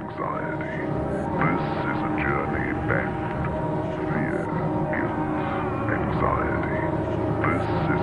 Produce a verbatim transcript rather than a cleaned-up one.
anxiety. This is a journey back. Fear, guilt, anxiety. This is